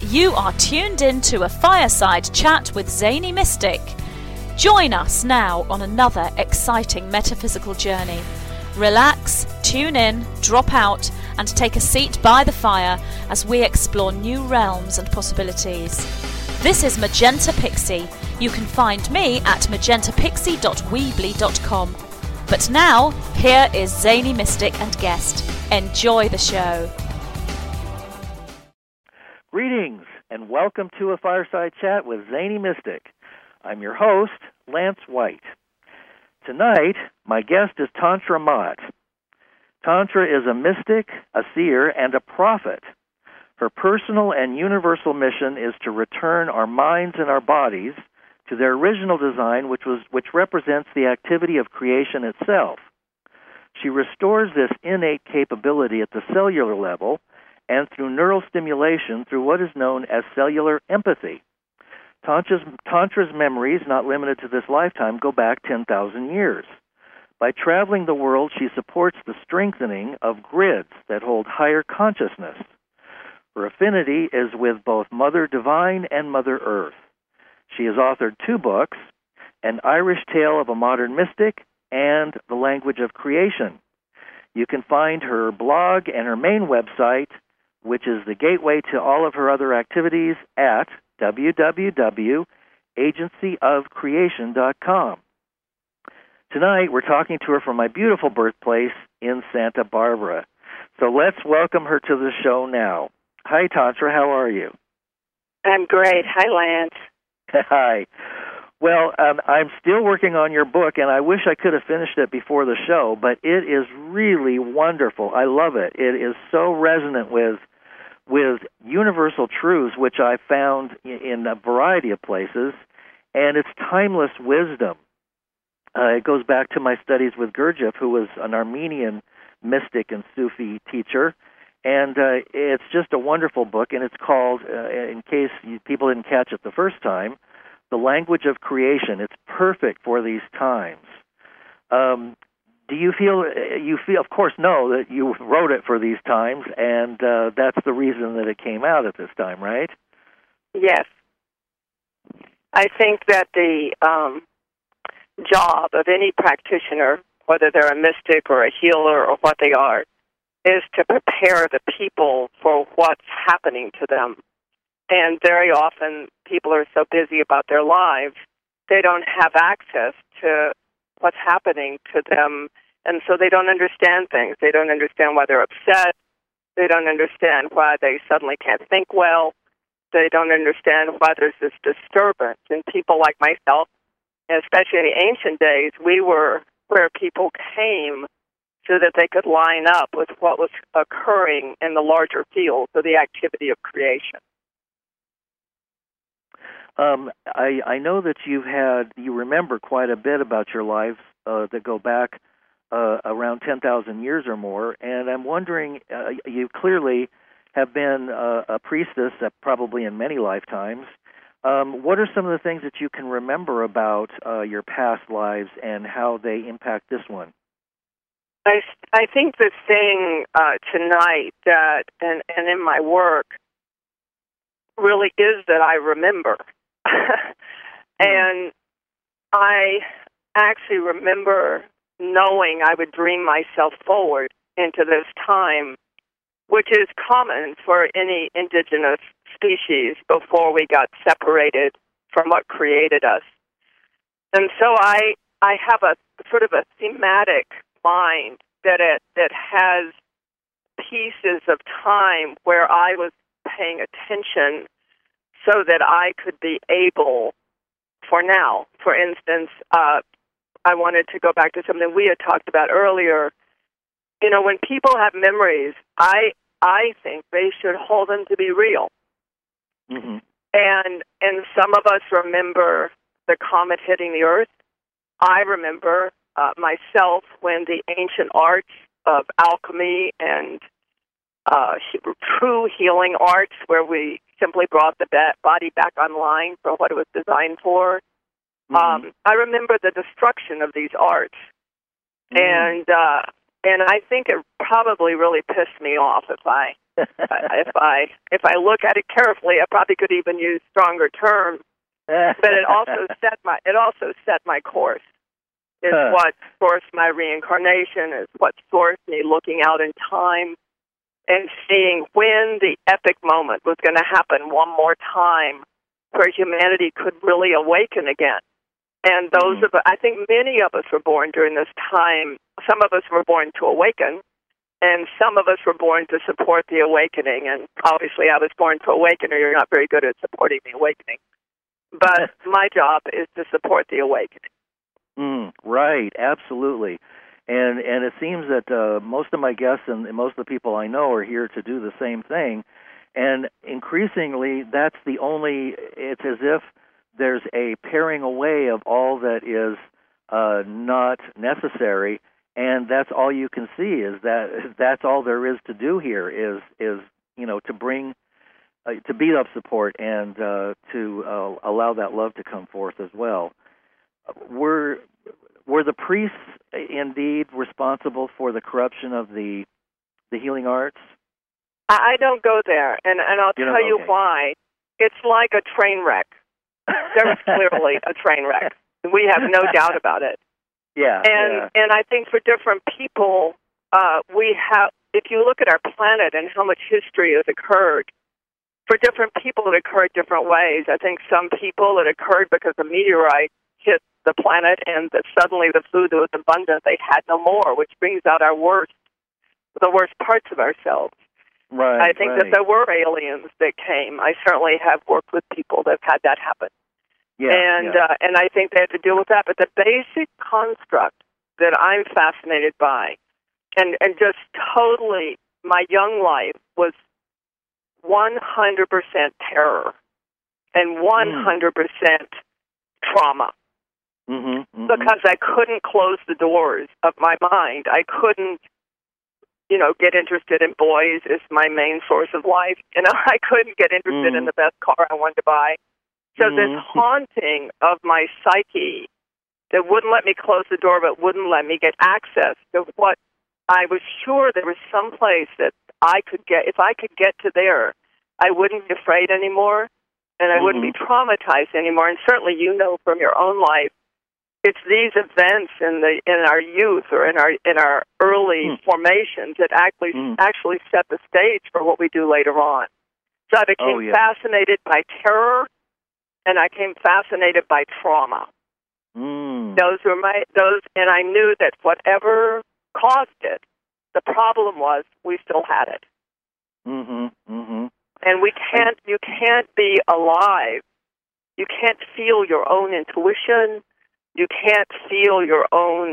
You are tuned in to a fireside chat with Zany Mystic. Join us now on another exciting metaphysical journey. Relax, tune in, drop out, and take a seat by the fire as we explore new realms and possibilities. This is Magenta Pixie. You can find me at magentapixie.weebly.com. But now, here is Zany Mystic and guest. Enjoy the show. Greetings, and welcome to a fireside chat with Zany Mystic. I'm your host, Lance White. Tonight, my guest is Tantra Mott. Tantra is a mystic, a seer, and a prophet. Her personal and universal mission is to return our minds and our bodies to their original design, which represents the activity of creation itself. She restores this innate capability at the cellular level and through neural stimulation through what is known as cellular empathy. Tantra's memories, not limited to this lifetime, go back 10,000 years. By traveling the world, she supports the strengthening of grids that hold higher consciousness. Her affinity is with both Mother Divine and Mother Earth. She has authored 2 books, An Irish Tale of a Modern Mystic and The Language of Creation. You can find her blog and her main website, which is the gateway to all of her other activities, at www.agencyofcreation.com. Tonight, we're talking to her from my beautiful birthplace in Santa Barbara. So let's welcome her to the show now. Hi, Tantra. How are you? I'm great. Hi, Lance. Hi. Well, I'm still working on your book, and I wish I could have finished it before the show, but it is really wonderful. I love it. It is so resonant with universal truths, which I found in a variety of places, and it's timeless wisdom. It goes back to my studies with Gurdjieff, who was an Armenian mystic and Sufi teacher, and it's just a wonderful book, and it's called, in case people didn't catch it the first time, The Language of Creation. It's perfect for these times. Do you feel, of course, know that you wrote it for these times, and that's the reason that it came out at this time, right? Yes. I think that the job of any practitioner, whether they're a mystic or a healer or what they are, is to prepare the people for what's happening to them. And very often people are so busy about their lives, they don't have access to what's happening to them, and so they don't understand things. They don't understand why they're upset. They don't understand why they suddenly can't think well. They don't understand why there's this disturbance. And people like myself, especially in the ancient days, we were where people came so that they could line up with what was occurring in the larger field of the activity of creation. I know that you remember quite a bit about your life that go back around 10,000 years or more, and I'm wondering, you clearly have been a priestess probably in many lifetimes. What are some of the things that you can remember about your past lives and how they impact this one? I think the thing tonight that, and in my work, really is that I remember. And I actually remember knowing I would dream myself forward into this time, which is common for any indigenous species before we got separated from what created us. And so I have a sort of a thematic mind that has pieces of time where I was paying attention so that I could be able, for now, for instance, I wanted to go back to something we had talked about earlier. You know, when people have memories, I think they should hold them to be real. Mm-hmm. And some of us remember the comet hitting the Earth. I remember myself when the ancient arts of alchemy and true healing arts, where we simply brought the body back online for what it was designed for. Mm-hmm. I remember the destruction of these arts, and I think it probably really pissed me off, if I if I look at it carefully, I probably could even use stronger terms. But it also set my course. It's what sourced my reincarnation. It's what sourced me looking out in time and seeing when the epic moment was going to happen one more time, where humanity could really awaken again. And I think many of us were born during this time. Some of us were born to awaken, and some of us were born to support the awakening. And obviously, I was born to awaken, or you're not very good at supporting the awakening. But my job is to support the awakening. Right, absolutely. And it seems that most of my guests and most of the people I know are here to do the same thing. And increasingly, it's as if there's a paring away of all that is not necessary, and that's all you can see is that's all there is to do here is to bring, to beat up support and to allow that love to come forth as well. Were the priests indeed responsible for the corruption of the healing arts? I don't go there, and I'll tell you why. It's like a train wreck. There was clearly a train wreck. We have no doubt about it. Yeah. And I think for different people, if you look at our planet and how much history has occurred, for different people it occurred different ways. I think some people it occurred because a meteorite hit the planet and that suddenly the food that was abundant, they had no more, which brings out the worst parts of ourselves. Right. I think that there were aliens that came. I certainly have worked with people that have had that happen. Yeah, and I think they had to deal with that. But the basic construct that I'm fascinated by, and just totally, my young life was 100% terror and 100% trauma. Because I couldn't close the doors of my mind. I couldn't, get interested in boys as my main source of life. I couldn't get interested in the best car I wanted to buy. So this haunting of my psyche that wouldn't let me close the door but wouldn't let me get access to what I was sure there was some place that I could get. If I could get to there, I wouldn't be afraid anymore and I wouldn't be traumatized anymore. And certainly from your own life, it's these events in our youth or in our early formations that actually set the stage for what we do later on. So I became fascinated by terror, and I became fascinated by trauma. Those, and I knew that whatever caused it, the problem was we still had it. And you can't be alive. You can't feel your own intuition. You can't feel your own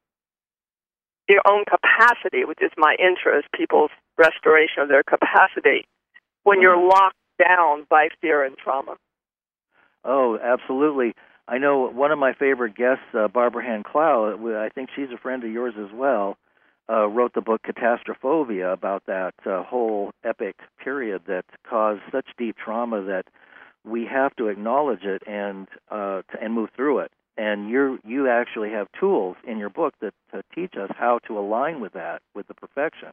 capacity, which is my interest, people's restoration of their capacity, when you're locked down by fear and trauma. Oh, absolutely. I know one of my favorite guests, Barbara Hand Clow, I think she's a friend of yours as well, wrote the book Catastrophophobia about that whole epic period that caused such deep trauma that we have to acknowledge it and move through it. And you actually have tools in your book that teach us how to align with that, with the perfection.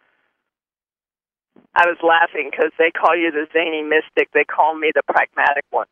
I was laughing because they call you the zany mystic. They call me the pragmatic one.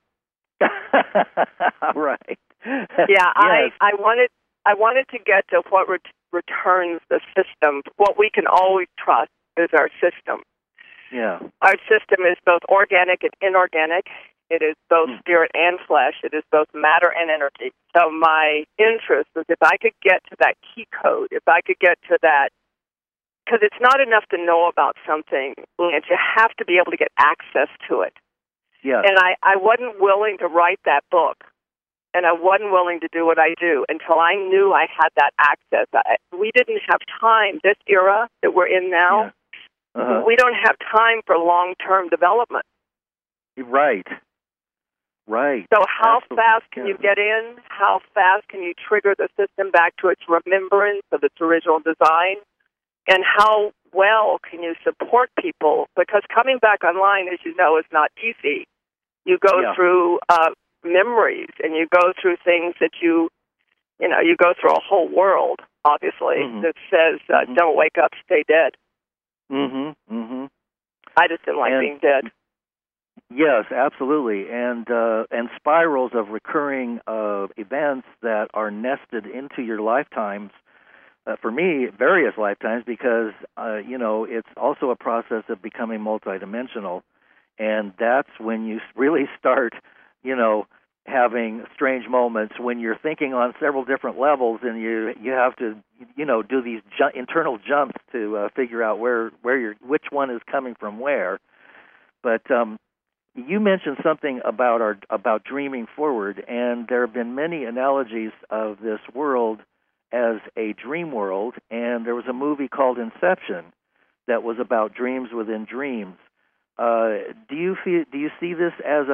Right. Yeah, yes. I wanted to get to what returns the system. What we can always trust is our system. Yeah. Our system is both organic and inorganic. It is both spirit and flesh. It is both matter and energy. So my interest was if I could get to that key code, if I could get to that, because it's not enough to know about something, Lance. You have to be able to get access to it. Yeah. And I wasn't willing to write that book, and I wasn't willing to do what I do until I knew I had that access. We didn't have time, this era that we're in now, we don't have time for long-term development. Right. Right. So how fast can you get in? How fast can you trigger the system back to its remembrance of its original design? And how well can you support people? Because coming back online, as you know, is not easy. You go through memories, and you go through things that you go through a whole world, obviously, that says, don't wake up, stay dead. I just didn't like being dead. Yes, absolutely, and spirals of recurring events that are nested into your lifetimes. For me, various lifetimes, because it's also a process of becoming multidimensional, and that's when you really start, having strange moments when you're thinking on several different levels, and you have to, do these internal jumps to figure out which one is coming from where. But you mentioned something about dreaming forward, and there have been many analogies of this world as a dream world, and there was a movie called Inception that was about dreams within dreams. Do you see this as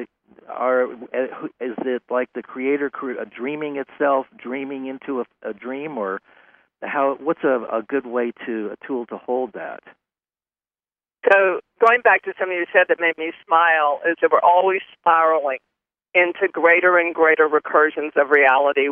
is it like the creator dreaming itself, dreaming into a dream, or what's a good way a tool to hold that? So going back to something you said that made me smile is that we're always spiraling into greater and greater recursions of reality.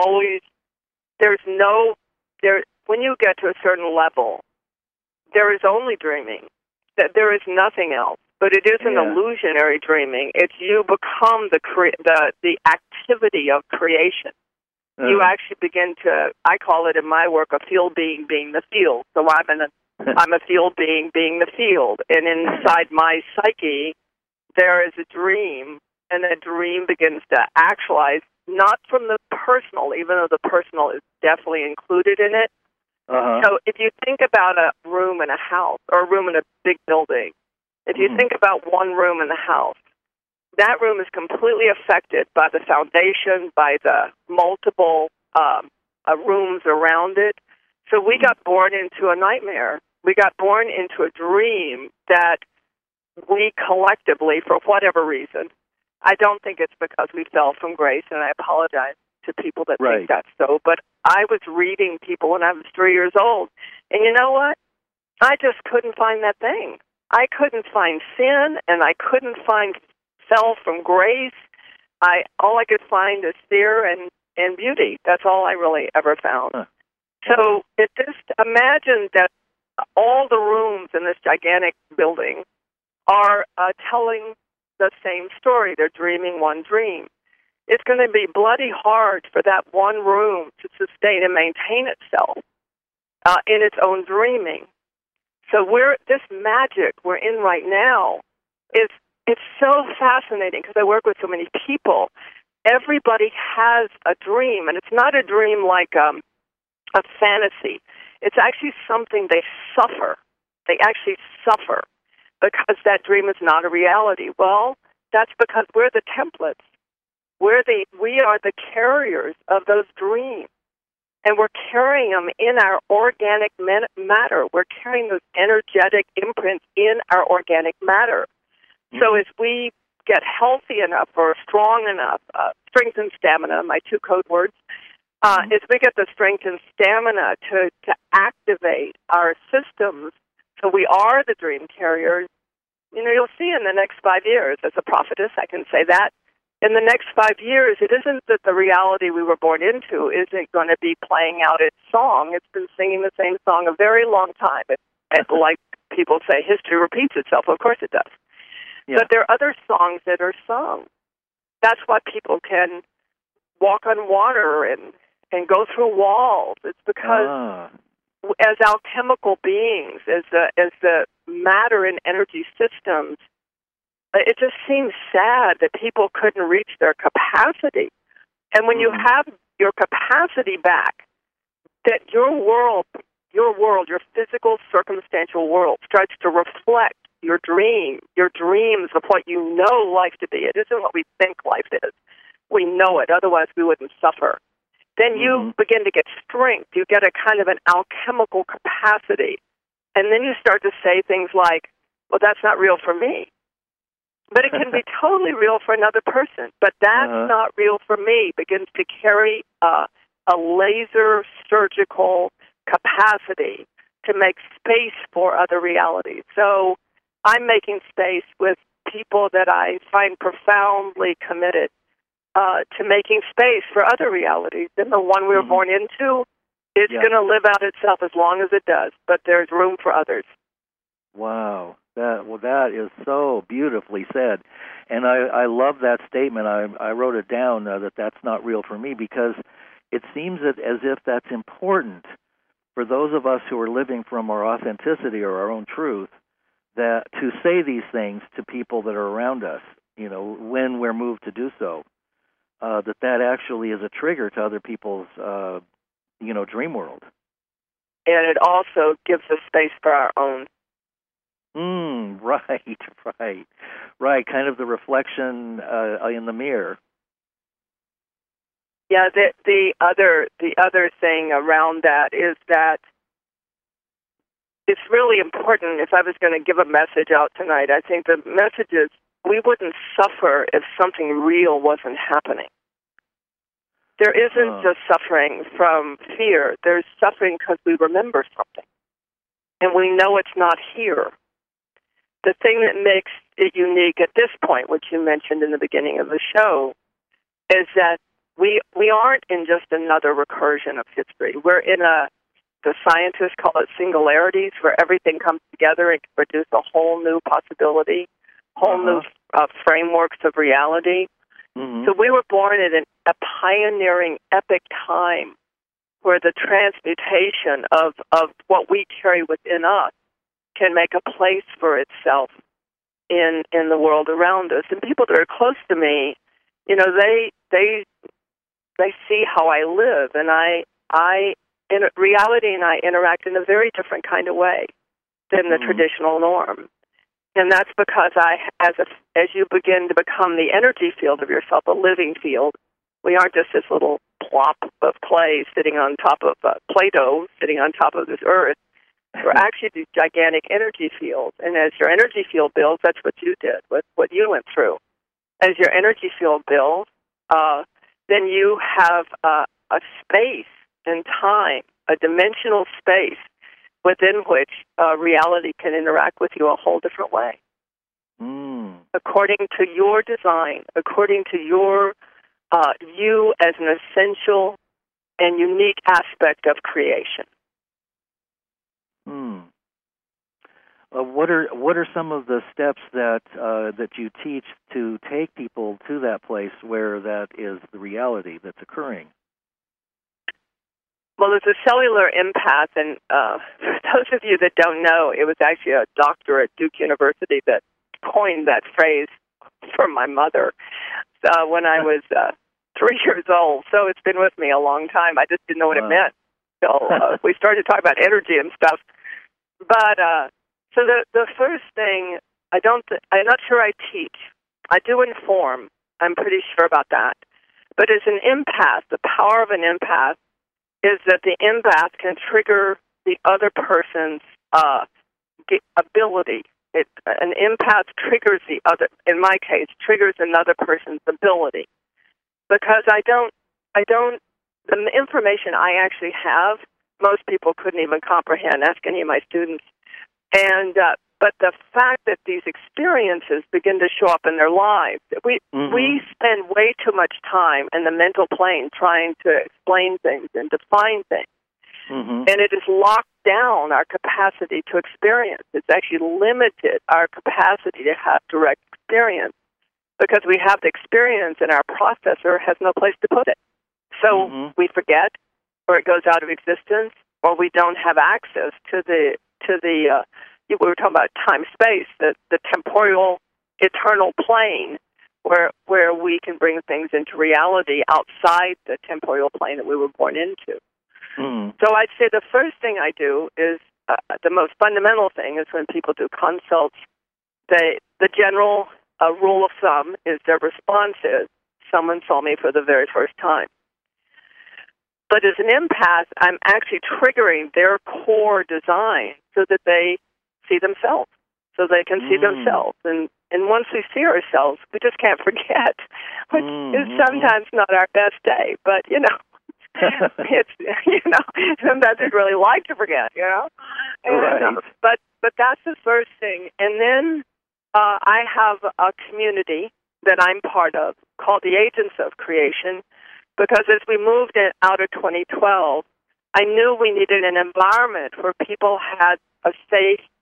When you get to a certain level, there is only dreaming. That there is nothing else. But it is an illusionary dreaming. It's you become the activity of creation. You actually begin to, I call it in my work, a field being the field. So I'm a field being the field. And inside my psyche, there is a dream, and that dream begins to actualize, not from the personal, even though the personal is definitely included in it. Uh-huh. So if you think about a room in a house, or a room in a big building, if you think about one room in the house, that room is completely affected by the foundation, by the multiple rooms around it. So we got born into a nightmare. We got born into a dream that we collectively, for whatever reason, I don't think it's because we fell from grace, and I apologize to people that think that's so, but I was reading people when I was 3 years old, and you know what? I just couldn't find that thing. I couldn't find sin, and I couldn't find fell from grace. All I could find is fear and beauty. That's all I really ever found. Huh. So just imagine that all the rooms in this gigantic building are telling the same story. They're dreaming one dream. It's going to be bloody hard for that one room to sustain and maintain itself in its own dreaming. So this magic we're in right now it's so fascinating because I work with so many people. Everybody has a dream, and it's not a dream like a fantasy. It's actually something they suffer. They actually suffer because that dream is not a reality. Well, that's because we're the templates. We are the carriers of those dreams, and we're carrying them in our organic matter. We're carrying those energetic imprints in our organic matter. Mm-hmm. So as we get healthy enough or strong enough, strength and stamina, my two code words, as we get the strength and stamina to activate our systems, so we are the dream carriers, you'll see in the next 5 years, as a prophetess, I can say that, in the next 5 years, it isn't that the reality we were born into isn't going to be playing out its song. It's been singing the same song a very long time. Like people say, history repeats itself. Of course it does. Yeah. But there are other songs that are sung. That's why people can walk on water and go through walls. It's because as alchemical beings, as the matter and energy systems, it just seems sad that people couldn't reach their capacity. And when you have your capacity back, that your world, your physical, circumstantial world starts to reflect your dreams of what you know life to be. It isn't what we think life is. We know it. Otherwise, we wouldn't suffer. Then you begin to get strength. You get a kind of an alchemical capacity. And then you start to say things like, well, that's not real for me. But it can be totally real for another person. But that's not real for me. Begins to carry a laser surgical capacity to make space for other realities. So I'm making space with people that I find profoundly committed to making space for other realities. And the one we were born into is going to live out itself as long as it does. But there's room for others. Wow. That is so beautifully said. And I love that statement. I wrote it down that's not real for me, because it seems as if that's important for those of us who are living from our authenticity or our own truth, that to say these things to people that are around us, when we're moved to do so, that actually is a trigger to other people's, dream world. And it also gives us space for our own. Right. Kind of the reflection in the mirror. Yeah. The other thing around that is that it's really important. If I was going to give a message out tonight, I think the message is we wouldn't suffer if something real wasn't happening. There isn't just suffering from fear. There's suffering because we remember something, and we know it's not here. The thing that makes it unique at this point, which you mentioned in the beginning of the show, is that we aren't in just another recursion of history. We're in the scientists call it singularities, where everything comes together and can produce a whole new possibility, whole new frameworks of reality. Mm-hmm. So we were born in a pioneering, epic time where the transmutation of what we carry within us can make a place for itself in the world around us. And people that are close to me, they see how I live, and I in reality and I interact in a very different kind of way than the traditional norm. And that's because as you begin to become the energy field of yourself, a living field, we aren't just this little plop of clay sitting on top of Play-Doh, sitting on top of this earth. We're actually these gigantic energy fields. And as your energy field builds, that's what you did, what you went through. As your energy field builds, then you have a space and time, a dimensional space within which reality can interact with you a whole different way. According to your design, according to your you as an essential and unique aspect of creation. What are some of the steps that you teach to take people to that place where that is the reality that's occurring? Well, there's a cellular empath, and for those of you that don't know, it was actually a doctor at Duke University that coined that phrase for my mother when I was 3 years old. So it's been with me a long time. I just didn't know what it meant until we started talking about energy and stuff. But so the first thing, I'm not sure I teach. I do inform. I'm pretty sure about that. But as an empath, the power of an empath is that the empath can trigger the other person's ability. An empath triggers the other, in my case, triggers another person's ability. Because the information I actually have, most people couldn't even comprehend. Ask any of my students. But the fact that these experiences begin to show up in their lives, we spend way too much time in the mental plane trying to explain things and define things. And it has locked down our capacity to experience. It's actually limited our capacity to have direct experience because we have the experience and our processor has no place to put it. So we forget, or it goes out of existence, or we don't have access to the we were talking about time-space, the temporal, eternal plane, where we can bring things into reality outside the temporal plane that we were born into. So I'd say the first thing I do is, the most fundamental thing is when people do consults, the general rule of thumb is their response is, someone saw me for the very first time. But as an empath, I'm actually triggering their core design so that they see themselves, so they can see themselves. And once we see ourselves, we just can't forget, which is sometimes not our best day. But, it's, sometimes we'd really like to forget, Right. But that's the first thing. And then I have a community that I'm part of called the Agents of Creation, because as we moved out of 2012, I knew we needed an environment where people had a safe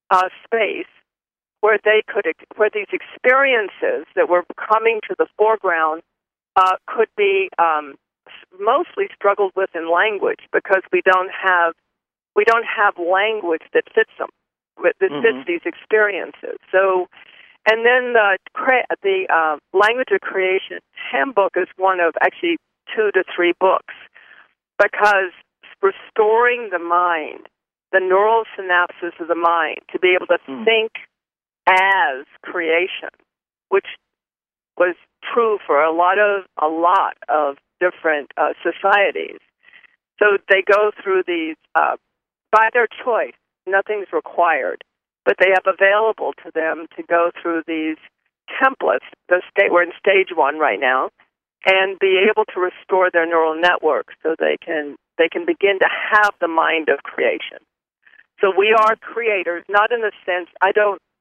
space where where these experiences that were coming to the foreground could be mostly struggled with in language, because we don't have language that fits them, that fits these experiences. So, and then the Language of Creation Handbook is one of actually 2 to 3 books, because restoring the mind, the neural synapses of the mind, to be able to think as creation, which was true for a lot of different societies. So they go through these by their choice. Nothing's required, but they have available to them to go through these templates. We're in stage 1 right now, and be able to restore their neural network so they can begin to have the mind of creation. So we are creators, not in the sense, I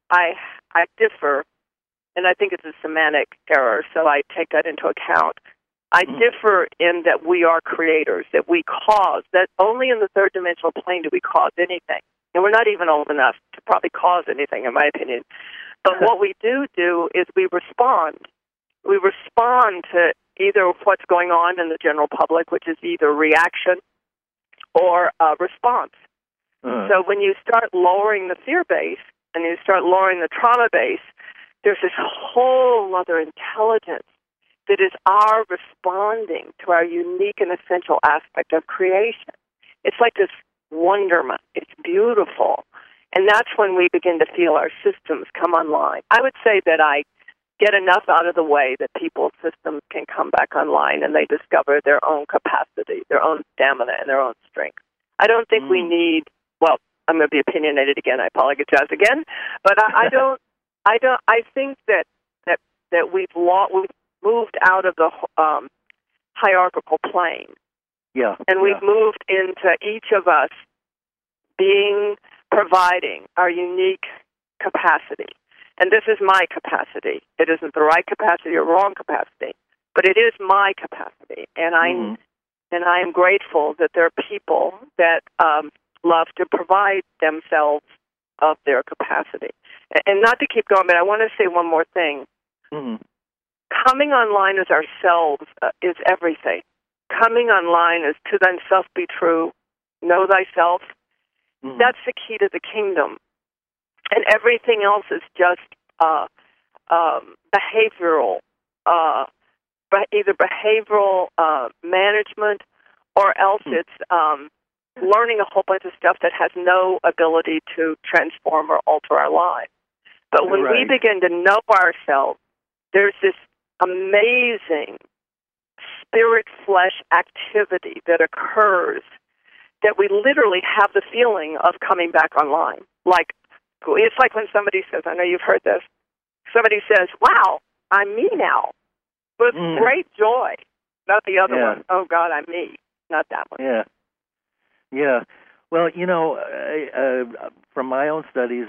differ, and I think it's a semantic error, so I take that into account. I differ in that we are creators, that we cause, that only in the third dimensional plane do we cause anything. And we're not even old enough to probably cause anything, in my opinion. But what we do is we respond. We respond to either what's going on in the general public, which is either reaction or response. So when you start lowering the fear base and you start lowering the trauma base, there's this whole other intelligence that is our responding to our unique and essential aspect of creation. It's like this wonderment. It's beautiful. And that's when we begin to feel our systems come online. I would say that I get enough out of the way that people's systems can come back online and they discover their own capacity, their own stamina, and their own strength. I don't think we need, well, I'm going to be opinionated again. I apologize again. But I think that we've moved out of the hierarchical plane. Yeah. And we've moved into each of us providing our unique capacity. And this is my capacity. It isn't the right capacity or wrong capacity, but it is my capacity. And I am grateful that there are people that love to provide themselves of their capacity. And not to keep going, but I want to say one more thing. Coming online as ourselves is everything. Coming online is to thyself be true, know thyself. That's the key to the kingdom. And everything else is just behavioral, either behavioral management, or else it's learning a whole bunch of stuff that has no ability to transform or alter our lives. But when we begin to know ourselves, there's this amazing spirit-flesh activity that occurs that we literally have the feeling of coming back online. Like, it's like when somebody says, I know you've heard this, somebody says, wow, I'm me now, with great joy. Not the other one. Oh, God, I'm me. Not that one. Yeah. Well, from my own studies,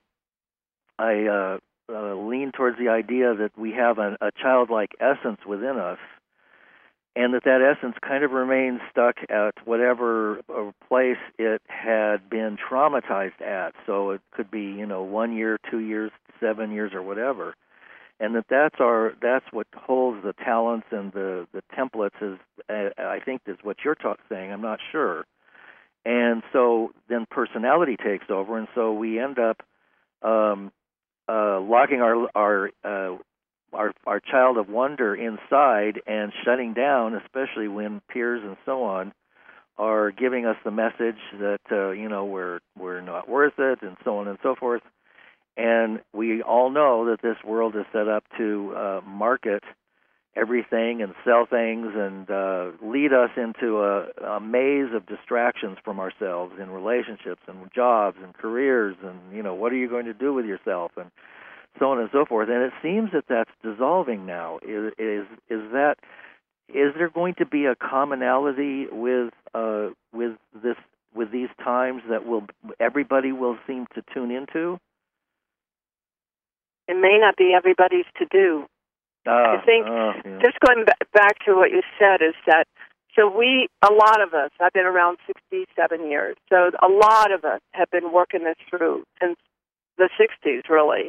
I lean towards the idea that we have a childlike essence within us, and that essence kind of remains stuck at whatever place it had been traumatized at. So it could be, 1 year, 2 years, 7 years, or whatever. And that's what holds the talents and the templates, is I think is what you're saying. I'm not sure. And so then personality takes over, and so we end up locking our child of wonder inside and shutting down, especially when peers and so on are giving us the message that we're not worth it, and so on and so forth. And we all know that this world is set up to market everything and sell things and lead us into a maze of distractions from ourselves in relationships and jobs and careers and, what are you going to do with yourself and so on and so forth. And it seems that that's dissolving now. Is there going to be a commonality with these times that everybody will seem to tune into? It may not be everybody's to do. I think, just going back to what you said, is that, a lot of us, I've been around 67 years, so a lot of us have been working this through since the 60s, really.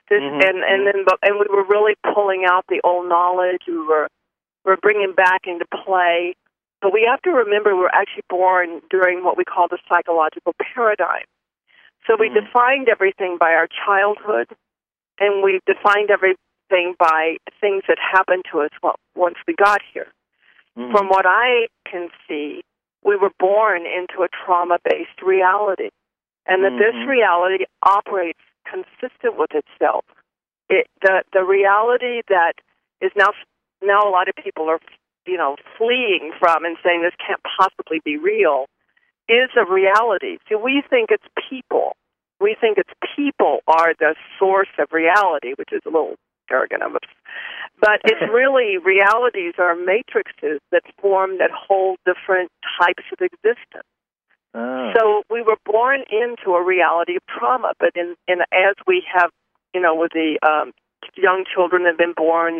And we were really pulling out the old knowledge. We're bringing back into play. But we have to remember we're actually born during what we call the psychological paradigm. So we defined everything by our childhood, and we defined everything by things that happened to us once we got here. From what I can see, we were born into a trauma-based reality, and that this reality operates consistent with itself. The reality that is now a lot of people are, fleeing from and saying this can't possibly be real, is a reality. So we think it's people. We think it's people are the source of reality, which is a little arrogant of us. But it's really realities are matrices that hold different types of existence. So we were born into a reality of trauma, but as we have, with the young children that have been born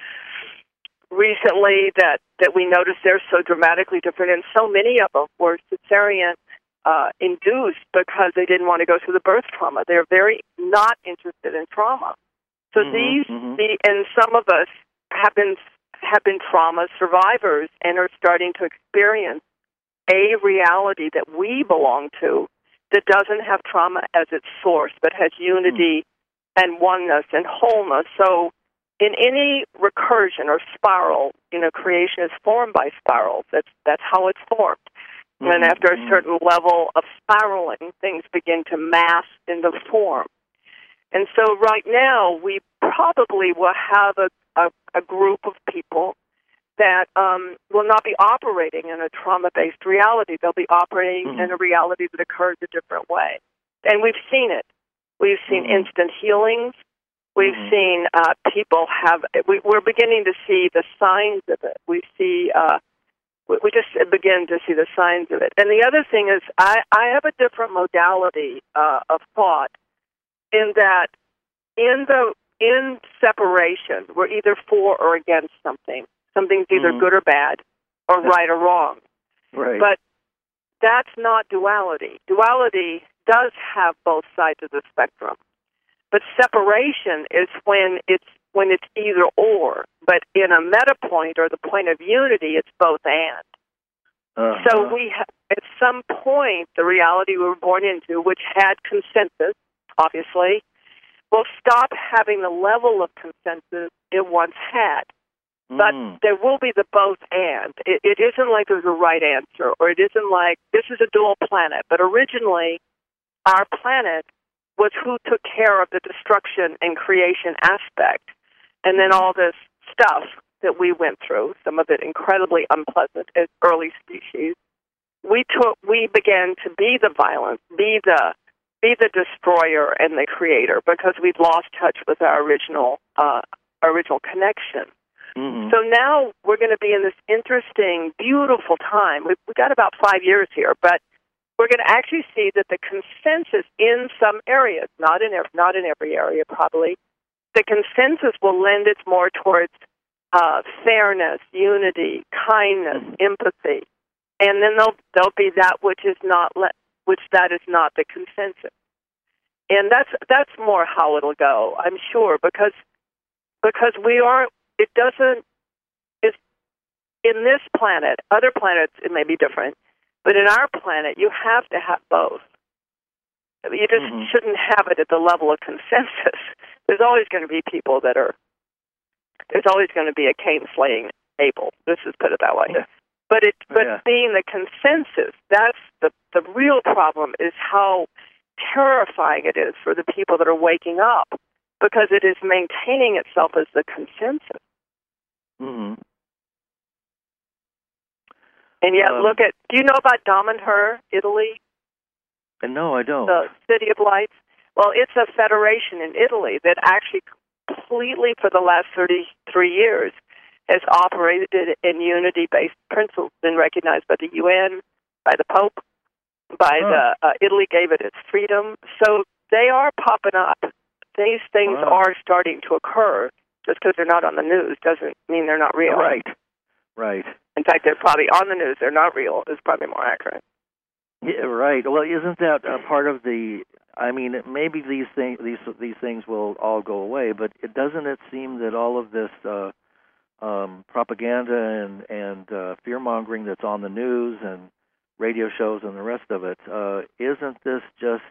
recently, that we notice they're so dramatically different, and so many of them were cesarean induced because they didn't want to go through the birth trauma. They're very not interested in trauma. So and some of us have been trauma survivors and are starting to experience a reality that we belong to that doesn't have trauma as its source, but has unity and oneness and wholeness. So in any recursion or spiral, creation is formed by spirals. That's how it's formed. And after a certain level of spiraling, things begin to mass into form. And so right now, we probably will have a group of people that will not be operating in a trauma-based reality. They'll be operating in a reality that occurs a different way. And we've seen it. We've seen instant healings. We've seen people we're beginning to see the signs of it. We just begin to see the signs of it. And the other thing is I have a different modality of thought in that in separation, we're either for or against something. Something's either good or bad, or right or wrong. Right. But that's not duality. Duality does have both sides of the spectrum. But separation is when it's either or. But in a meta point or the point of unity, it's both and. So at some point, the reality we were born into, which had consensus, obviously, will stop having the level of consensus it once had. But there will be the both and. It isn't like there's a right answer, or it isn't like this is a dual planet. But originally, our planet was who took care of the destruction and creation aspect. And then all this stuff that we went through, some of it incredibly unpleasant as early species, we began to be the violence, be the destroyer and the creator, because we've lost touch with our original connection. So now we're going to be in this interesting, beautiful time. We've got about 5 years here, but we're going to actually see that the consensus in some areas, not in every area probably, the consensus will lend its more towards fairness, unity, kindness, empathy, and then there'll be that which is not that is not the consensus, and that's more how it'll go, I'm sure, because we are. It doesn't. It's in this planet. Other planets it may be different, but in our planet you have to have both. You just shouldn't have it at the level of consensus. There's always going to be people that are. There's always going to be a Cain slaying Abel. Let's just put it that way. But being the consensus, that's the real problem. Is how terrifying it is for the people that are waking up, because it is maintaining itself as the consensus. And yet, do you know about Damanhur, Italy? No, I don't. The City of Lights? Well, it's a federation in Italy that actually completely, for the last 33 years, has operated in unity-based principles, been recognized by the UN, by the Pope, by Italy gave it its freedom. So they are popping up. These things are starting to occur. Just because they're not on the news doesn't mean they're not real. Right. In fact, they're probably on the news. They're not real is probably more accurate. Yeah, right. Well, isn't that part of the I mean, maybe these things will all go away, but doesn't it seem that all of this propaganda and fear-mongering that's on the news and radio shows and the rest of it, isn't this just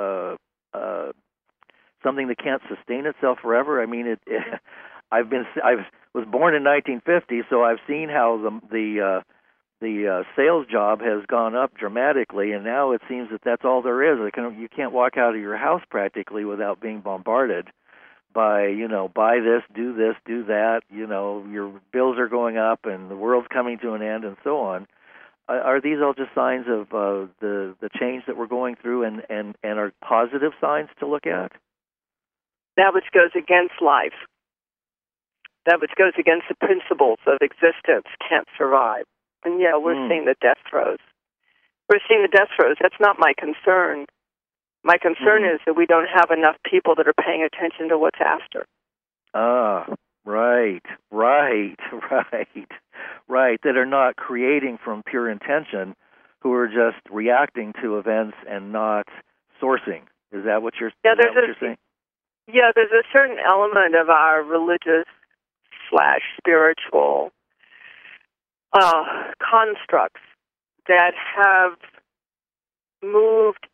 something that can't sustain itself forever? I mean, I was born in 1950, so I've seen how the sales job has gone up dramatically, and now it seems that that's all there is. You can't walk out of your house practically without being bombarded by, buy this, do that, your bills are going up and the world's coming to an end and so on. Are these all just signs of the change that we're going through and are positive signs to look at? That which goes against life, that which goes against the principles of existence can't survive. And yeah, we're seeing the death throes. We're seeing the death throes. That's not my concern. My concern is that we don't have enough people that are paying attention to what's after. Right. That are not creating from pure intention, who are just reacting to events and not sourcing. Is that what you're saying? Yeah, there's a certain element of our religious/spiritual constructs that have moved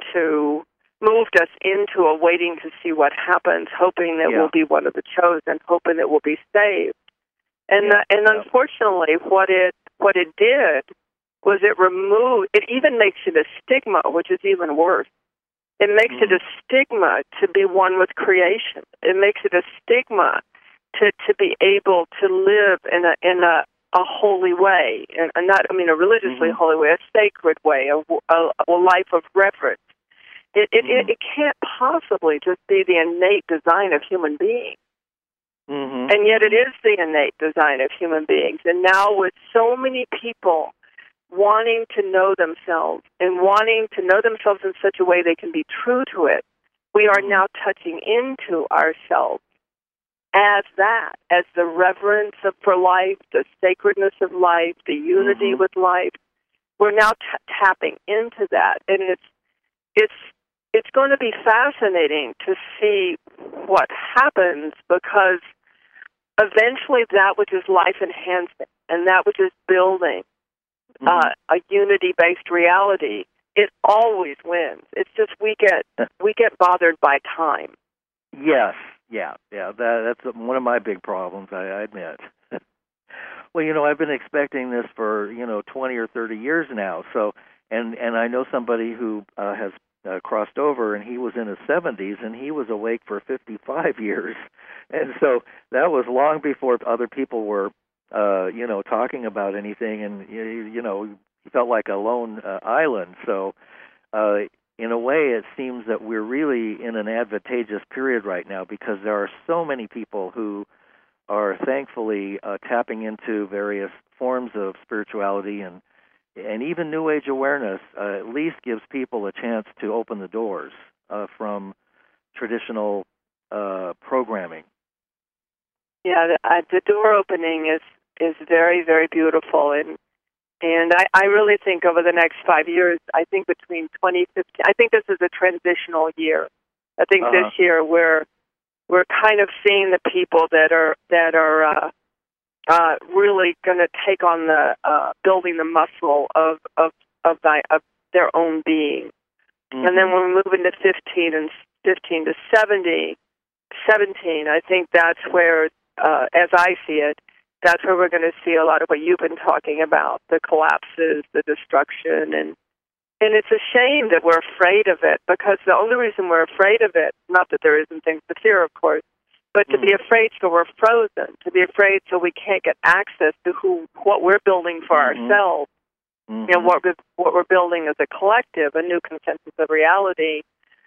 us into a waiting to see what happens, hoping that we'll be one of the chosen, hoping that we'll be saved. And unfortunately, what it did was it even makes it a stigma, which is even worse. It makes it a stigma to be one with creation. It makes it a stigma to be able to live in a holy way, and not a religiously holy way, a sacred way, a life of reverence. It can't possibly just be the innate design of human beings. And yet it is the innate design of human beings. And now with so many people wanting to know themselves and wanting to know themselves in such a way they can be true to it, we are now touching into ourselves as the reverence for life, the sacredness of life, the unity with life. We're now tapping into that. And it's going to be fascinating to see what happens, because eventually that which is life enhancing and that which is building a unity-based reality, it always wins. It's just we get bothered by time. Yes, that's one of my big problems, I admit. Well, I've been expecting this for 20 or 30 years now. So, and I know somebody who has crossed over, and he was in his 70s, and he was awake for 55 years, and so that was long before other people were, talking about anything, and he felt like a lone island. So, in a way, it seems that we're really in an advantageous period right now, because there are so many people who are thankfully tapping into various forms of spirituality, and even New Age awareness at least gives people a chance to open the doors from traditional programming. Yeah, the door opening is very, very beautiful, and I really think over the next 5 years, I think between 2015, I think this is a transitional year. I think this year we're kind of seeing the people that are really going to take on the building the muscle of their own being. And then when we move into 15 to 17, I think that's where, as I see it, that's where we're going to see a lot of what you've been talking about, the collapses, the destruction, and it's a shame that we're afraid of it, because the only reason we're afraid of it, not that there isn't things to fear, of course, but to be afraid so we're frozen, to be afraid so we can't get access to what we're building for ourselves, what we're building as a collective, a new consensus of reality,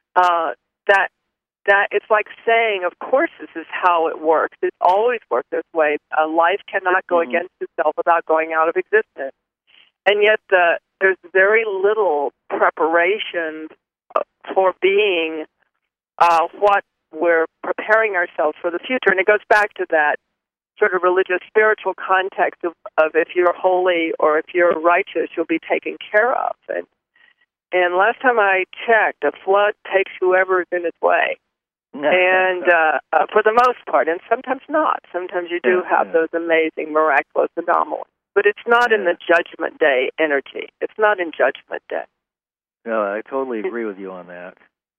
that it's like saying, of course this is how it works. It's always worked this way. Life cannot go against itself without going out of existence. And yet there's very little preparation for being what we're preparing ourselves for the future. And it goes back to that sort of religious, spiritual context of if you're holy or if you're righteous, you'll be taken care of. And last time I checked, a flood takes whoever's in its way. And for the most part, and sometimes not. Sometimes you do have those amazing, miraculous anomalies. But it's not in the Judgment Day energy. It's not in Judgment Day. No, I totally agree with you on that.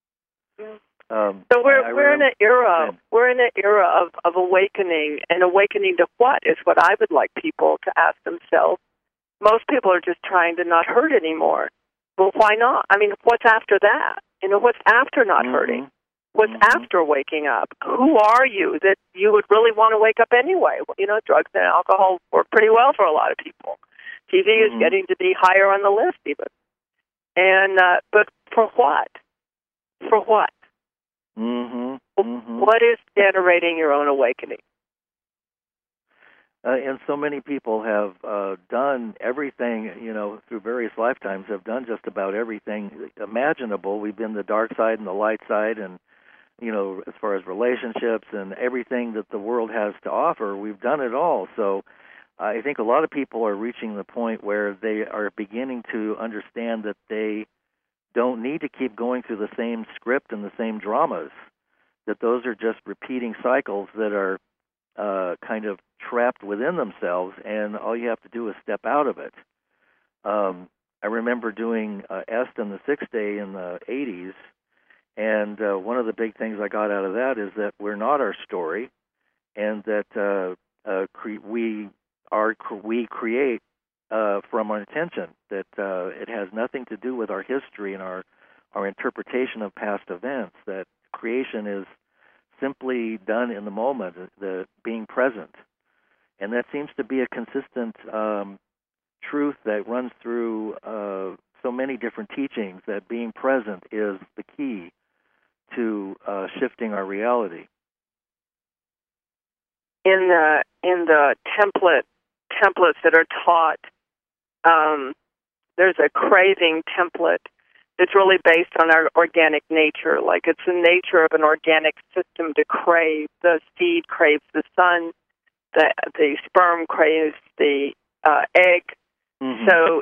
So we're in an era. We're in an era of awakening, and awakening to what is what I would like people to ask themselves. Most people are just trying to not hurt anymore. Well, why not? I mean, what's after that? What's after not hurting? What's after waking up? Who are you that you would really want to wake up anyway? Well, drugs and alcohol work pretty well for a lot of people. TV is getting to be higher on the list even. And but for what? For what? What is generating your own awakening? And so many people have done everything, through various lifetimes, have done just about everything imaginable. We've been the dark side and the light side, and as far as relationships and everything that the world has to offer, we've done it all. So I think a lot of people are reaching the point where they are beginning to understand that they don't need to keep going through the same script and the same dramas, that those are just repeating cycles that are kind of trapped within themselves, and all you have to do is step out of it. I remember doing Est and the Sixth Day in the 80s, and one of the big things I got out of that is that we're not our story, and that we create from our intention, that it has nothing to do with our history and our interpretation of past events, that creation is simply done in the moment, the being present. And that seems to be a consistent truth that runs through so many different teachings, that being present is the key to shifting our reality. In the templates that are taught, there's a craving template that's really based on our organic nature. Like, it's the nature of an organic system to crave. The seed craves the sun, the sperm craves the egg. So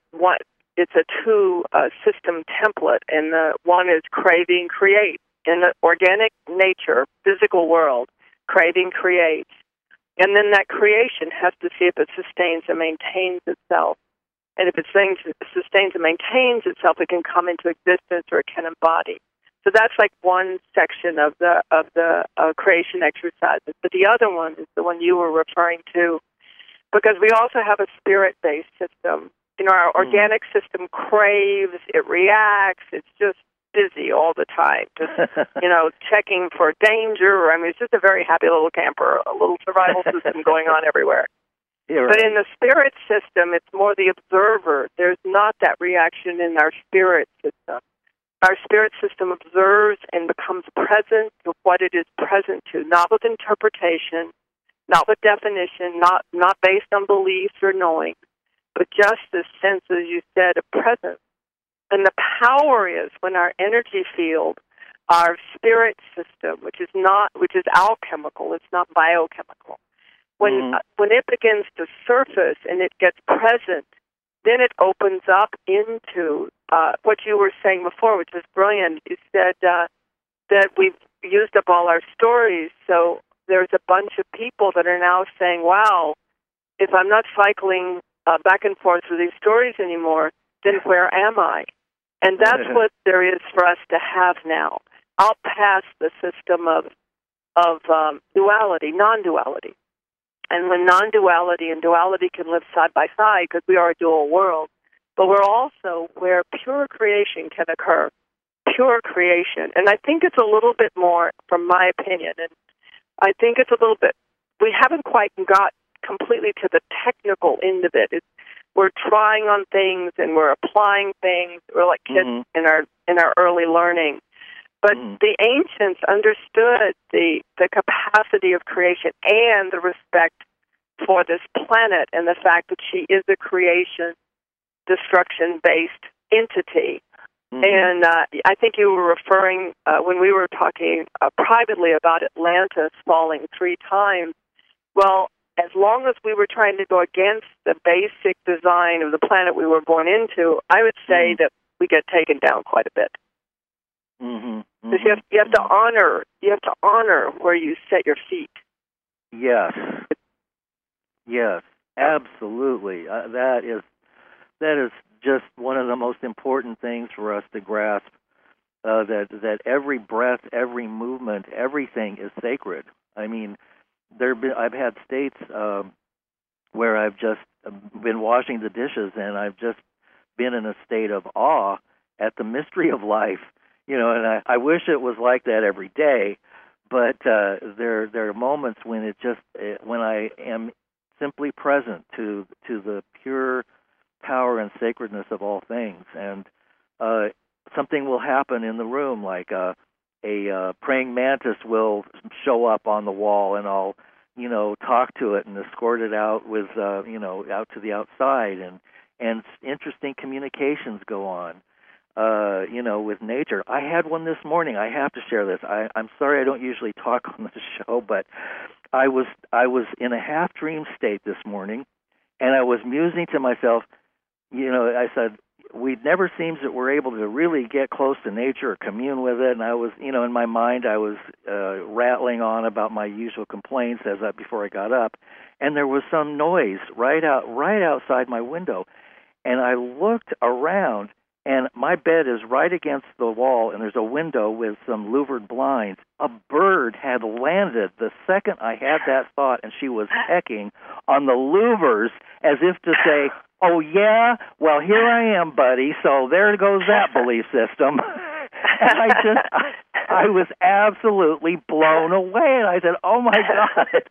it's a two system template, and the one is craving create. In the organic nature, physical world, craving creates. And then that creation has to see if it sustains and maintains itself. And if it sustains and maintains itself, it can come into existence, or it can embody. So that's like one section of the creation exercises. But the other one is the one you were referring to, because we also have a spirit-based system. Our organic system craves, it reacts, it's just busy all the time, just, checking for danger. I mean, it's just a very happy little camper, a little survival system going on everywhere. Yeah, right. But in the spirit system, it's more the observer. There's not that reaction in our spirit system. Our spirit system observes and becomes present to what it is present to, not with interpretation, not with definition, not based on beliefs or knowing, but just this sense, as you said, of presence. And the power is when our energy field, our spirit system, which is alchemical, it's not biochemical, when it begins to surface and it gets present, then it opens up into what you were saying before, which was brilliant. You said that we've used up all our stories, so there's a bunch of people that are now saying, wow, if I'm not cycling back and forth through these stories anymore, then where am I? And that's what there is for us to have now. Out past the system of duality, non-duality. And when non-duality and duality can live side by side, because we are a dual world, but we're also where pure creation can occur, pure creation. And I think it's a little bit more, from my opinion, and I think it's a little bit, we haven't quite got completely to the technical end of it. We're trying on things and we're applying things. We're like kids in our early learning. But the ancients understood the capacity of creation and the respect for this planet and the fact that she is a creation, destruction-based entity. And I think you were referring, when we were talking privately about Atlantis falling 3 times, well, as long as we were trying to go against the basic design of the planet we were born into, I would say that we get taken down quite a bit. Mm-hmm. Because you have to honor where you set your feet. Yes. Yes, absolutely. That is just one of the most important things for us to grasp. That every breath, every movement, everything is sacred. I mean, I've had states where I've just been washing the dishes, and I've just been in a state of awe at the mystery of life. You know, and I wish it was like that every day, but there are moments when when I am simply present to the pure power and sacredness of all things, and something will happen in the room, like a praying mantis will show up on the wall, and I'll talk to it and escort it out with out to the outside, and interesting communications go on. With nature. I had one this morning. I have to share this. I'm sorry I don't usually talk on the show, but I was in a half dream state this morning, and I was musing to myself. I said, it never seems that we're able to really get close to nature or commune with it. And I was, in my mind, I was rattling on about my usual complaints before I got up, and there was some noise right outside my window, and I looked around. And my bed is right against the wall, and there's a window with some louvered blinds. A bird had landed the second I had that thought, and she was pecking on the louvers as if to say, "Oh, yeah? Well, here I am, buddy, so there goes that belief system." And I was absolutely blown away, and I said, "Oh, my God."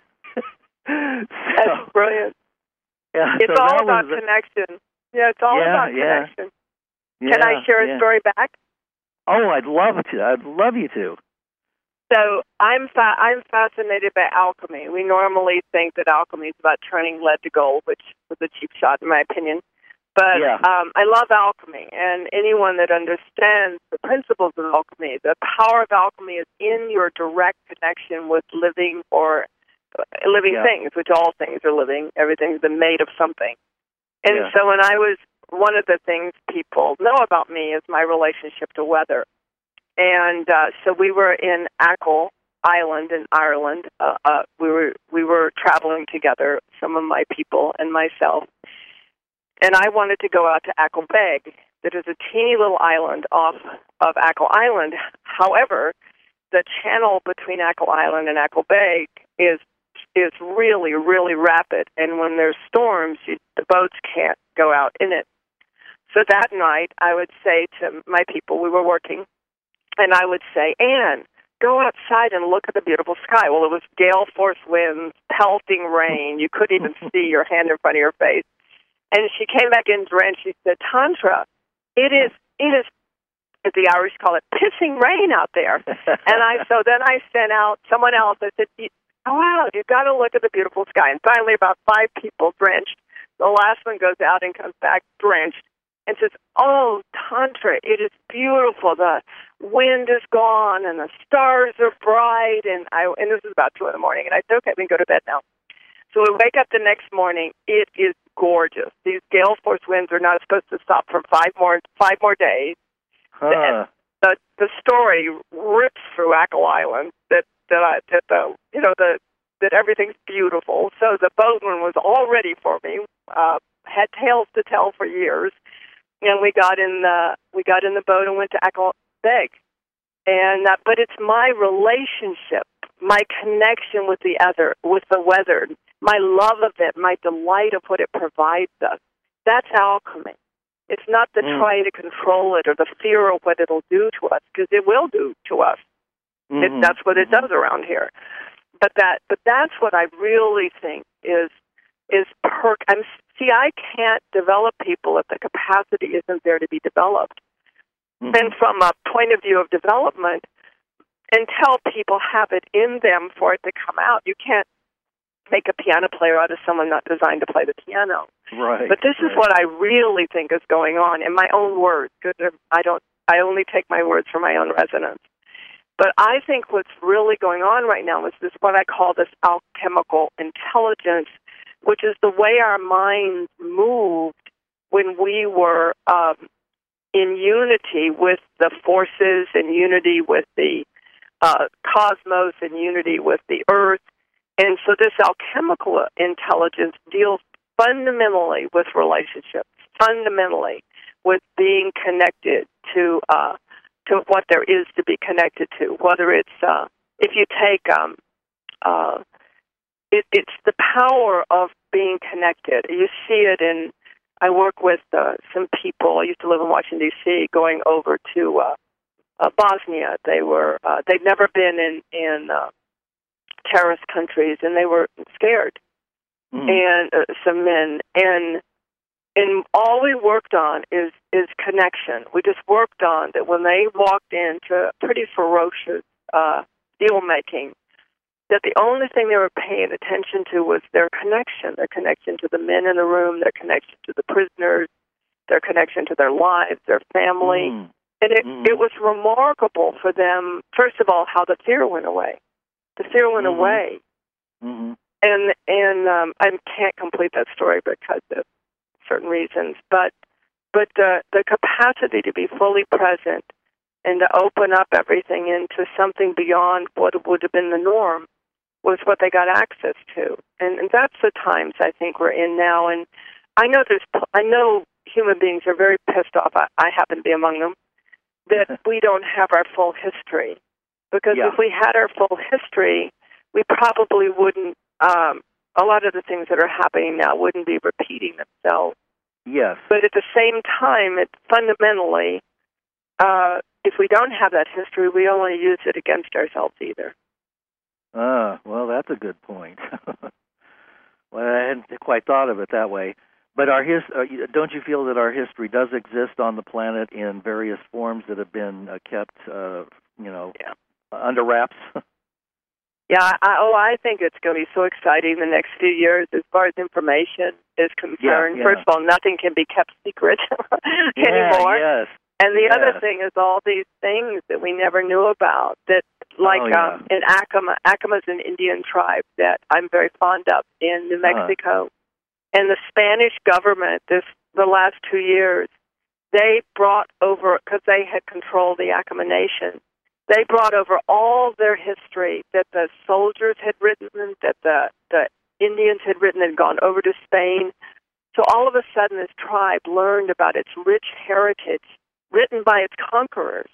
That's brilliant. Yeah, it's all about connection. Yeah, it's all about connection. Can I share a story back? Oh, I'd love to. I'd love you to. So I'm fascinated by alchemy. We normally think that alchemy is about turning lead to gold, which was a cheap shot in my opinion. But I love alchemy, and anyone that understands the principles of alchemy, the power of alchemy is in your direct connection with living things, which all things are living. Everything's been made of something. And so one of the things people know about me is my relationship to weather. And so we were in Achill Island in Ireland. We were traveling together, some of my people and myself. And I wanted to go out to Achill Beg. That is a teeny little island off of Achill Island. However, the channel between Achill Island and Achill Beg is really, really rapid. And when there's storms, the boats can't go out in it. So that night, I would say to my people, we were working, and I would say, "Anne, go outside and look at the beautiful sky." Well, it was gale force winds, pelting rain. You couldn't even see your hand in front of your face. And she came back in and she said, "Tantra, it is, as the Irish call it, pissing rain out there." And so then I sent out someone else. I said, "Oh, wow, you've got to look at the beautiful sky." And finally, about 5 people drenched. The last one goes out and comes back drenched and says, "Oh, Tantra, it is beautiful. The wind is gone and the stars are bright." And this is about 2 a.m. And I said, "Okay, we can go to bed now." So we wake up the next morning. It is gorgeous. These gale force winds are not supposed to stop for 5 more days. Huh. The story rips through Achill Island that everything's beautiful. So the boatman was all ready for me. Had tales to tell for years. And we got in the boat and went to Achill Beg. And but it's my relationship, my connection with the weather, my love of it, my delight of what it provides us. That's alchemy. It's not the trying to control it or the fear of what it'll do to us, because it will do to us. That's what it does around here. But that's what I really think is I can't develop people if the capacity isn't there to be developed. And from a point of view of development, until people have it in them for it to come out, you can't make a piano player out of someone not designed to play the piano. Right. But this is what I really think is going on in my own words, because I only take my words for my own resonance. But I think what's really going on right now is what I call this alchemical intelligence, which is the way our minds moved when we were in unity with the forces, in unity with the cosmos, in unity with the earth. And so this alchemical intelligence deals fundamentally with relationships, fundamentally with being connected to what there is to be connected to. Whether it's if you take it's the power of being connected. You see it in. I work with some people. I used to live in Washington D.C. Going over to Bosnia. They'd never been in terrorist countries, and they were scared. And some men, and all we worked on is connection. We just worked on that when they walked into pretty ferocious deal making, that the only thing they were paying attention to was their connection to the men in the room, their connection to the prisoners, their connection to their lives, their family. And it was remarkable for them, first of all, how the fear went away. The fear went away. And I can't complete that story because of certain reasons, but the capacity to be fully present and to open up everything into something beyond what would have been the norm was what they got access to. And that's the times I think we're in now. And I know human beings are very pissed off. I happen to be among them, that we don't have our full history. Because if we had our full history, we probably wouldn't, a lot of the things that are happening now wouldn't be repeating themselves. Yes. But at the same time, it's fundamentally, if we don't have that history, we only use it against ourselves either. Well, that's a good point. Well, I hadn't quite thought of it that way. But don't you feel that our history does exist on the planet in various forms that have been kept, under wraps? Yeah, I think it's going to be so exciting the next few years as far as information is concerned. Yeah. First of all, nothing can be kept secret anymore. Yes. And the other thing is all these things that we never knew about, that in Acama's an Indian tribe that I'm very fond of in New Mexico. And the Spanish government, the last 2 years, they brought over, because they had controlled the Acama Nation, they brought over all their history that the soldiers had written, that the Indians had written and gone over to Spain. So all of a sudden this tribe learned about its rich heritage written by its conquerors.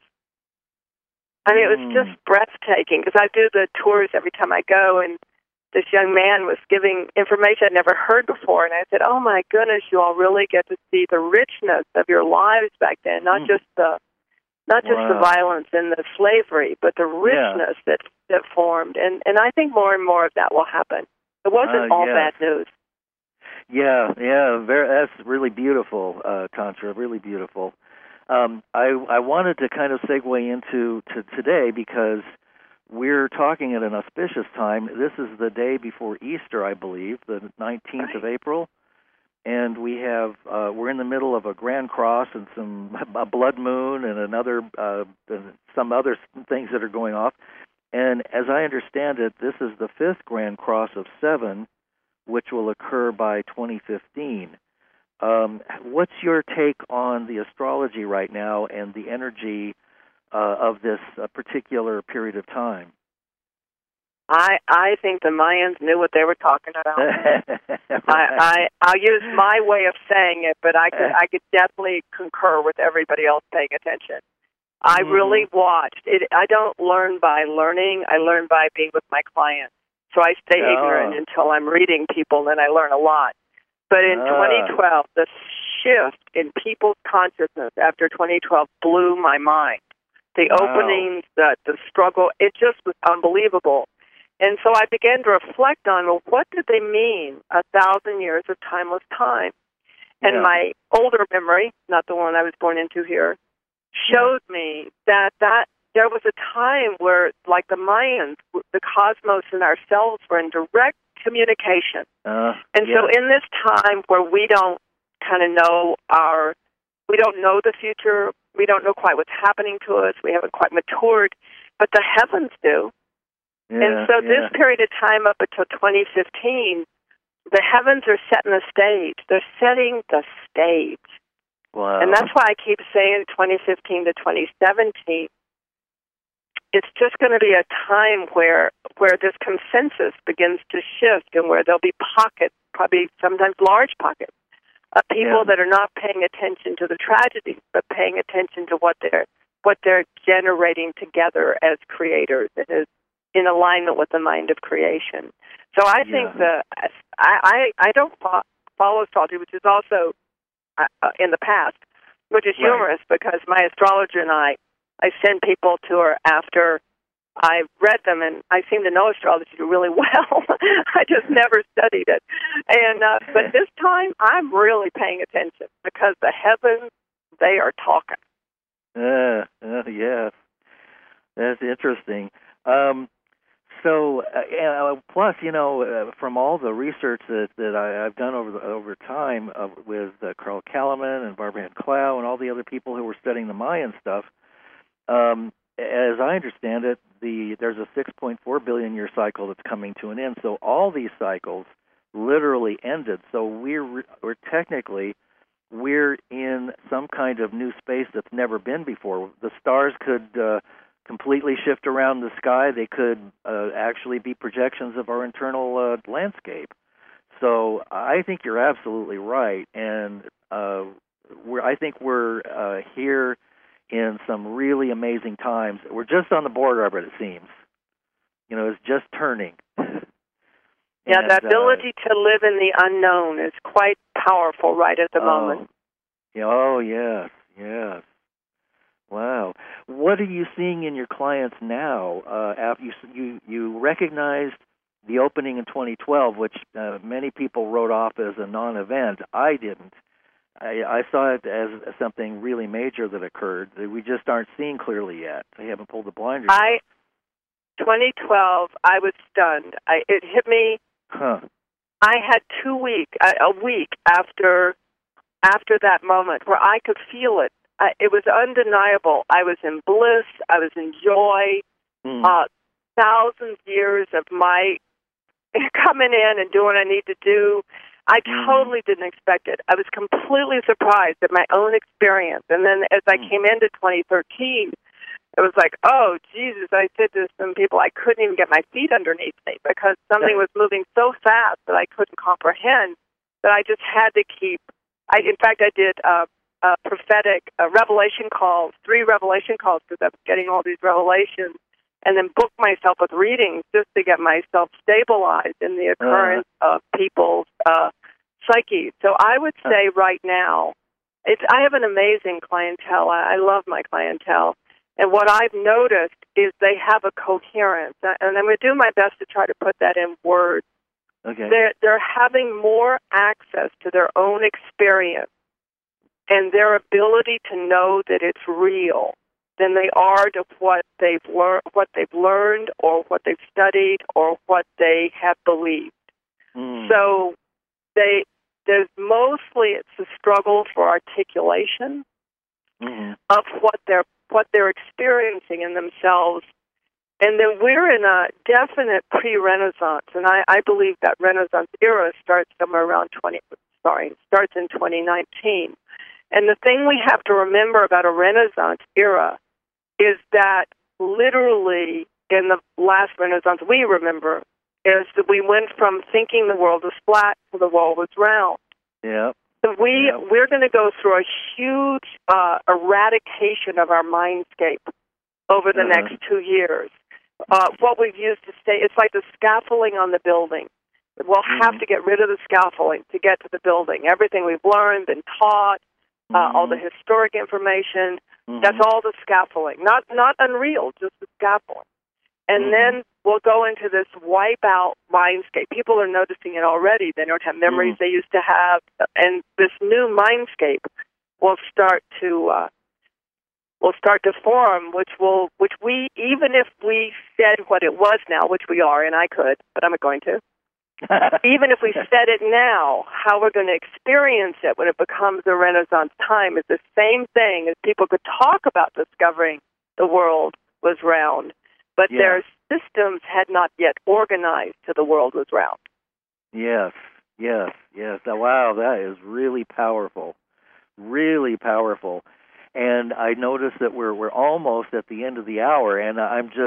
I mean, it was just breathtaking, because I do the tours every time I go, and this young man was giving information I'd never heard before, and I said, oh my goodness, you all really get to see the richness of your lives back then, not just the violence and the slavery, but the richness that formed. And I think more and more of that will happen. It wasn't all bad news. Yeah, that's really beautiful, Tantra, really beautiful. I wanted to kind of segue into today, because we're talking at an auspicious time. This is the day before Easter, I believe, the 19th of April. And we have we're in the middle of a Grand Cross and a blood moon and some other things that are going off. And as I understand it, this is the 5th Grand Cross of 7, which will occur by 2015. What's your take on the astrology right now and the energy of this particular period of time? I think the Mayans knew what they were talking about. I'll use my way of saying it, but I could definitely concur with everybody else paying attention. I really watched it. I don't learn by learning. I learn by being with my clients. So I stay ignorant until I'm reading people, then I learn a lot. But in 2012, the shift in people's consciousness after 2012 blew my mind. The openings, the struggle, it just was unbelievable. And so I began to reflect on, well, what did they mean, 1,000 years of timeless time? And my older memory, not the one I was born into here, showed me that there was a time where, like the Mayans, the cosmos and ourselves were in direct communication. So in this time where we don't kind of know we don't know the future, we don't know quite what's happening to us, we haven't quite matured, but the heavens do. And so this period of time up until 2015, the heavens are setting the stage. They're setting the stage. Wow. And that's why I keep saying 2015 to 2017, it's just going to be a time where this consensus begins to shift and where there'll be pockets, probably sometimes large pockets, of people that are not paying attention to the tragedies, but paying attention to what they're generating together as creators and is in alignment with the mind of creation. So I think I don't follow astrology, which is also in the past, which is humorous because my astrologer and I send people to her after I've read them, and I seem to know astrology really well. I just never studied it. And but this time, I'm really paying attention because the heavens, they are talking. Yeah, that's interesting. Plus, from all the research that I've done over time with Carl Kalaman and Barbara Ann Clow and all the other people who were studying the Mayan stuff, as I understand it, there's a 6.4 billion year cycle that's coming to an end. So all these cycles literally ended. So we're technically in some kind of new space that's never been before. The stars could completely shift around the sky. They could actually be projections of our internal landscape. So I think you're absolutely right, and I think we're here in some really amazing times. We're just on the border of it, it seems. It's just turning. Yeah, the ability to live in the unknown is quite powerful right at the moment. Oh, yes. Wow. What are you seeing in your clients now? After you recognized the opening in 2012, which many people wrote off as a non-event. I didn't. I saw it as something really major that occurred that we just aren't seeing clearly yet. They haven't pulled the blinders. 2012, I was stunned. It hit me. Huh. I had a week after that moment where I could feel it. It was undeniable. I was in bliss. I was in joy. Thousands of years of my coming in and doing what I need to do. I totally didn't expect it. I was completely surprised at my own experience. And then as I came into 2013, it was like, oh, Jesus, I said to some people I couldn't even get my feet underneath me because something was moving so fast that I couldn't comprehend that I just had to keep. In fact, I did prophetic revelation calls, 3 revelation calls because I was getting all these revelations, and then booked myself with readings just to get myself stabilized in the occurrence of people's psyche. So I would say right now, I have an amazing clientele. I love my clientele. And what I've noticed is they have a coherence. And I'm going to do my best to try to put that in words. Okay. They're having more access to their own experience and their ability to know that it's real than they are to what they've learned or what they've studied or what they have believed. So there's mostly it's a struggle for articulation of what they're experiencing in themselves. And then we're in a definite pre-Renaissance, and I believe that Renaissance era starts somewhere around starts in 2019. And the thing we have to remember about a Renaissance era is that literally in the last Renaissance we remember is that we went from thinking the world was flat to the world was round. Yeah. So we're going to go through a huge eradication of our mindscape over the next 2 years. What we've used to say, it's like the scaffolding on the building. We'll have to get rid of the scaffolding to get to the building. Everything we've learned, been taught, all the historic information, that's all the scaffolding. Not unreal, just the scaffolding. And then we'll go into this wipe-out mindscape. People are noticing it already. They don't have memories they used to have. And this new mindscape will start to form, which we, even if we said what it was now, which we are, and I could, but I'm not going to, even if we said it now, how we're going to experience it when it becomes the Renaissance time is the same thing as people could talk about discovering the world was round, but their systems had not yet organized to the world was round. Yes. Wow, that is really powerful. really powerful. And I noticed that we're almost at the end of the hour, and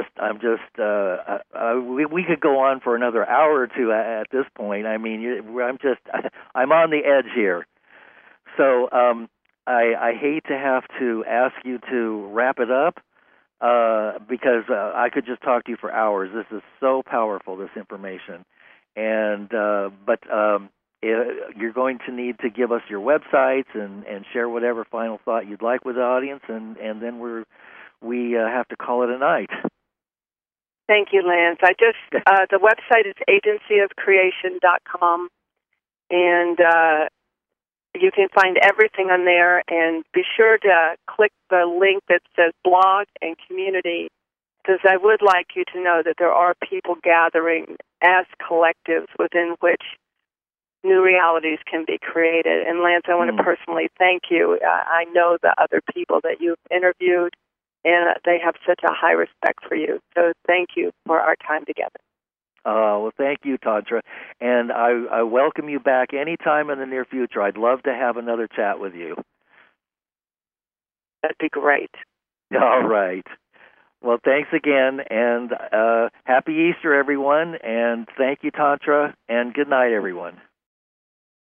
we could go on for another hour or two at this point. I mean, I'm on the edge here. So I hate to have to ask you to wrap it up because I could just talk to you for hours. This is so powerful, this information, but you're going to need to give us your websites and share whatever final thought you'd like with the audience, and then we have to call it a night. Thank you, Lance. The website is agencyofcreation.com, and you can find everything on there, and be sure to click the link that says blog and community, because I would like you to know that there are people gathering as collectives within which new realities can be created. And Lance, I want to personally thank you. I know the other people that you've interviewed, and they have such a high respect for you. So thank you for our time together. Well, thank you, Tantra. And I welcome you back anytime in the near future. I'd love to have another chat with you. That'd be great. All right. Well, thanks again, and happy Easter, everyone. And thank you, Tantra, and good night, everyone.